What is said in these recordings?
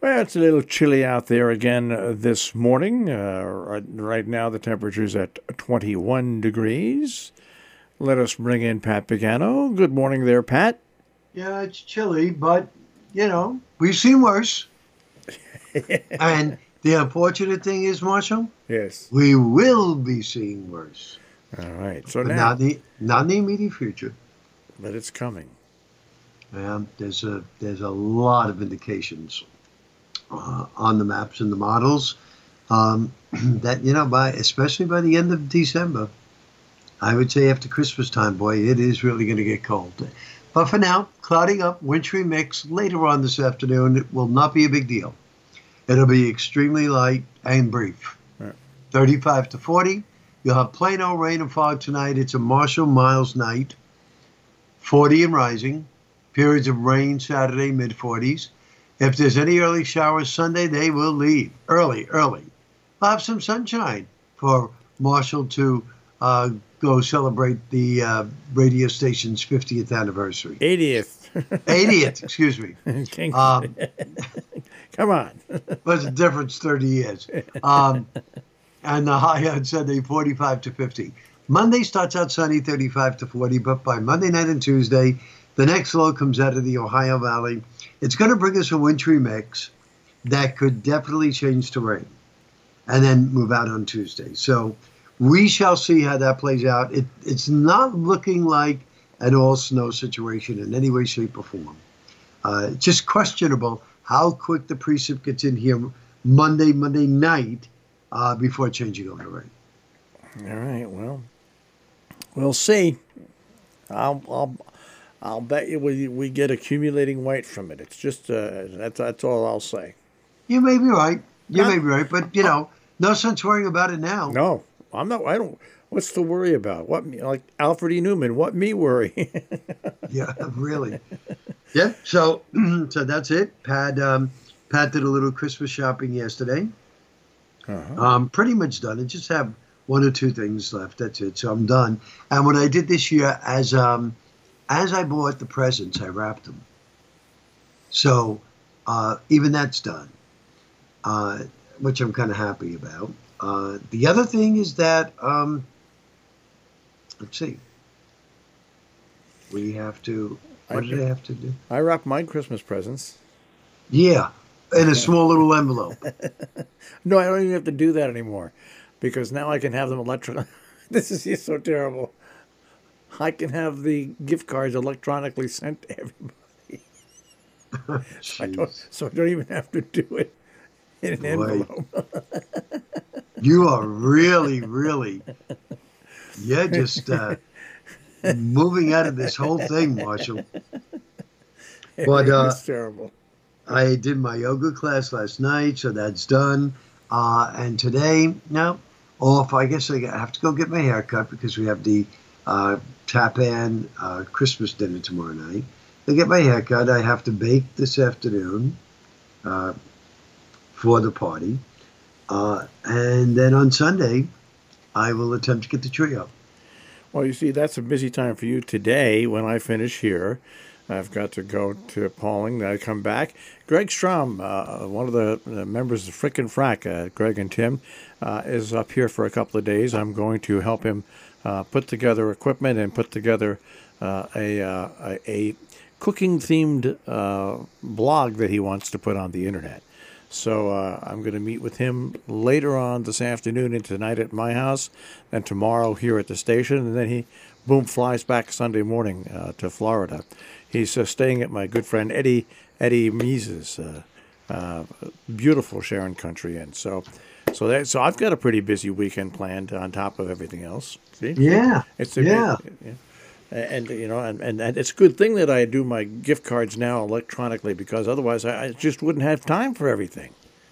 Well, it's a little chilly out there again this morning. Right now, the temperature's at 21 degrees. Let us bring in Pat Pagano. Good morning there, Pat. Yeah, it's chilly, but we've seen worse. And the unfortunate thing is, Marshall, Yes. we will be seeing worse, All right. So but now, not in the immediate future. but it's coming. There's a lot of indications on the maps and the models that by especially by the end of December, I would say after Christmas time, boy, it is really going to get cold. But for now, clouding up, wintry mix later on this afternoon. It will not be a big deal. It'll be extremely light and brief. Right. 35 to 40. You'll have plain old rain and fog tonight. It's a Marshall Miles night. 40 and rising. Periods of rain Saturday, mid-40s. If there's any early showers Sunday, they will leave early. We'll have some sunshine for Marshall to go celebrate the radio station's 50th anniversary. 80th. 80th, excuse me. Come on. What's the difference? 30 years. And the high on Sunday, 45 to 50. Monday starts out sunny, 35 to 40, but by Monday night and Tuesday, the next low comes out of the Ohio Valley. It's going to bring us a wintry mix that could definitely change to rain and then move out on Tuesday. So we shall see how that plays out. It's not looking like an all-snow situation in any way, shape, or form. Just questionable how quick the precip gets in here Monday night before changing over to rain. All right. Well, we'll see. I'll bet you we get accumulating white from it. It's just that's all I'll say. You may be right. But no sense worrying about it now. No, I'm not. I don't. What's to worry about? Like Alfred E. Newman? What me worry? Yeah, really. Yeah. So that's it. Pat did a little Christmas shopping yesterday. Pretty much done. I just have one or two things left. That's it. So I'm done. And what I did this year, as I bought the presents, I wrapped them. So even that's done, which I'm kind of happy about. The other thing is that, let's see, we have to, what did I have to do? I wrapped my Christmas presents. Yeah, in a small little envelope. No, I don't even have to do that anymore because now I can have them electronically. This is just so terrible. I can have the gift cards electronically sent to everybody. So I don't even have to do it in an envelope. You are really, just moving out of this whole thing, Marshall. But it's terrible. I did my yoga class last night, so that's done. And today, no, off. I guess I have to go get my hair cut because we have the Tapan Christmas dinner tomorrow night. I get my hair cut. I have to bake this afternoon for the party. And then on Sunday, I will attempt to get the tree up. Well, you see, that's a busy time for you today. When I finish here, I've got to go to Pauling. Then I come back. Greg Strom, one of the members of Frickin' Frack, Greg and Tim, is up here for a couple of days. I'm going to help him put together equipment and put together a cooking-themed blog that he wants to put on the internet. So I'm going to meet with him later on this afternoon and tonight at my house, and tomorrow here at the station, and then he, flies back Sunday morning to Florida. He's staying at my good friend Eddie Meese's beautiful Sharon Country Inn. So I've got a pretty busy weekend planned on top of everything else. See? Yeah. And it's a good thing that I do my gift cards now electronically because otherwise I just wouldn't have time for everything.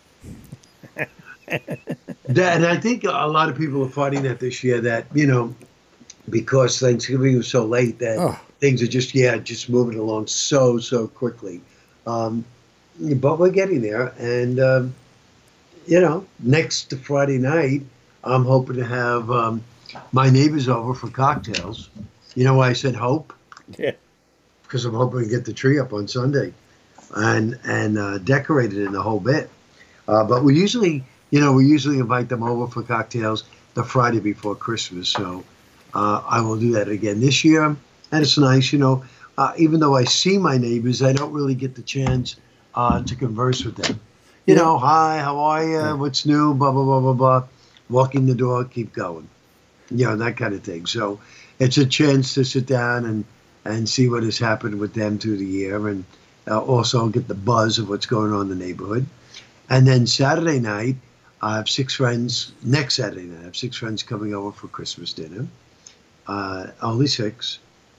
And I think a lot of people are finding that this year that, because Thanksgiving was so late that things are just moving along so quickly. But we're getting there. And, next Friday night, I'm hoping to have my neighbors over for cocktails. You know why I said hope? Yeah. Because I'm hoping to get the tree up on Sunday. and decorated in the whole bit. But we usually invite them over for cocktails the Friday before Christmas. So I will do that again this year, and it's nice. Even though I see my neighbors, I don't really get the chance to converse with them. Yeah. Hi, how are you? What's new? Blah blah blah blah blah. Walk in the door, keep going. That kind of thing. So it's a chance to sit down and see what has happened with them through the year, and also get the buzz of what's going on in the neighborhood. And then Saturday night, I have six friends. Next Saturday night, I have six friends coming over for Christmas dinner. Only six,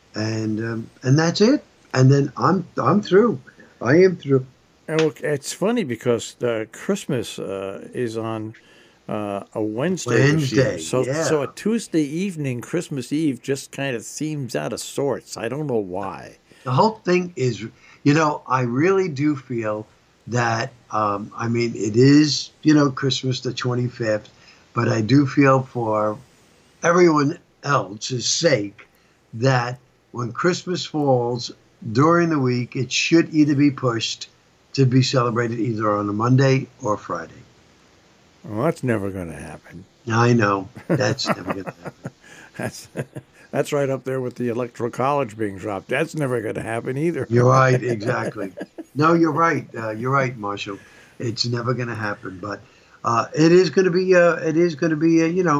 and that's it. And then I'm through. I am through. And look, it's funny because the Christmas is on a Wednesday this year. Wednesday, So a yeah. Tuesday evening, Christmas Eve, just kind of seems out of sorts. I don't know why. The whole thing is, I really do feel that, I mean, it is, Christmas the 25th, but I do feel for everyone else's sake that when Christmas falls during the week, it should either be pushed to be celebrated either on a Monday or Friday. Well, that's never going to happen. I know that's never going to happen. That's that's right up there with the Electoral College being dropped. That's never going to happen either. You're right, exactly. No, you're right. You're right, Marshall. It's never going to happen, but it is going to be. It is going to be.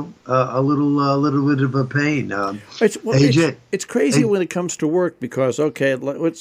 A little bit of a pain. AJ, It's crazy hey, when it comes to work because okay,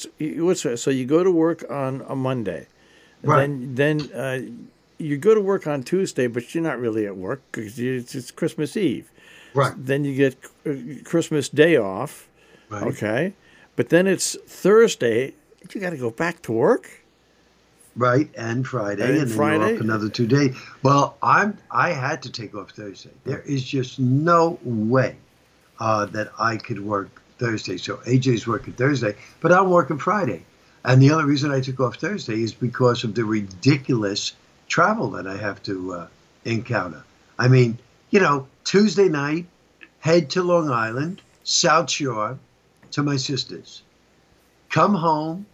so you go to work on a Monday, right, then you go to work on Tuesday, but you're not really at work because it's Christmas Eve. right, Then you get Christmas Day off, right, okay, but then it's Thursday. You got to go back to work right, and Friday, and and then you're off Friday. another 2 days. Well, I had to take off Thursday. There is just no way that I could work Thursday. So AJ's working Thursday, but I'm working Friday. And the only reason I took off Thursday is because of the ridiculous travel that I have to encounter. I mean, Tuesday night, head to Long Island, South Shore, to my sister's. Come home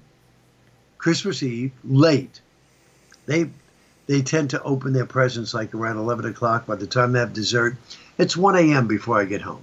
Christmas Eve late. They they tend to open their presents like around 11 o'clock. By the time they have dessert, it's 1 a.m. before I get home.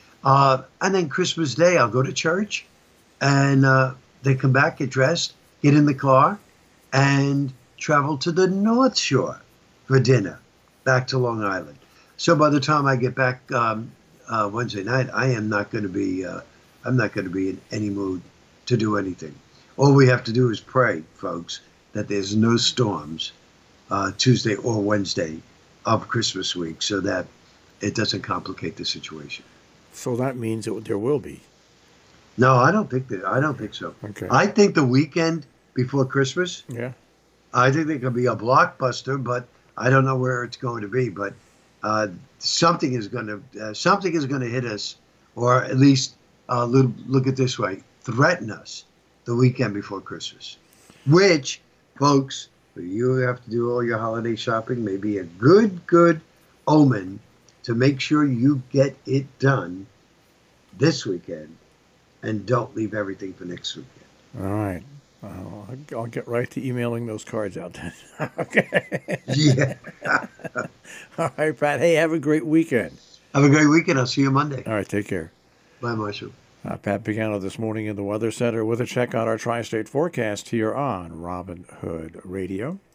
And then Christmas Day, I'll go to church, and they come back, get dressed, get in the car, and travel to the North Shore for dinner, back to Long Island. So by the time I get back Wednesday night, I am not going to be. I'm not going to be in any mood to do anything. All we have to do is pray, folks, that there's no storms Tuesday or Wednesday of Christmas week, so that it doesn't complicate the situation. So that means there will be. No, I don't think that. I don't think so. Okay. I think the weekend before Christmas, Yeah. I think there could be a blockbuster, but I don't know where it's going to be. But something is going to hit us, or at least look at it this way: threaten us the weekend before Christmas, which, folks, you have to do all your holiday shopping, may be a good omen to make sure you get it done this weekend and don't leave everything for next weekend. All right. I'll get right to emailing those cards out then. Okay. Yeah. All right, Pat. Hey, have a great weekend. Have a great weekend. I'll see you Monday. All right, take care. Bye, Marshall. Pat Pagano this morning in the Weather Center with a check on our tri-state forecast here on Robin Hood Radio.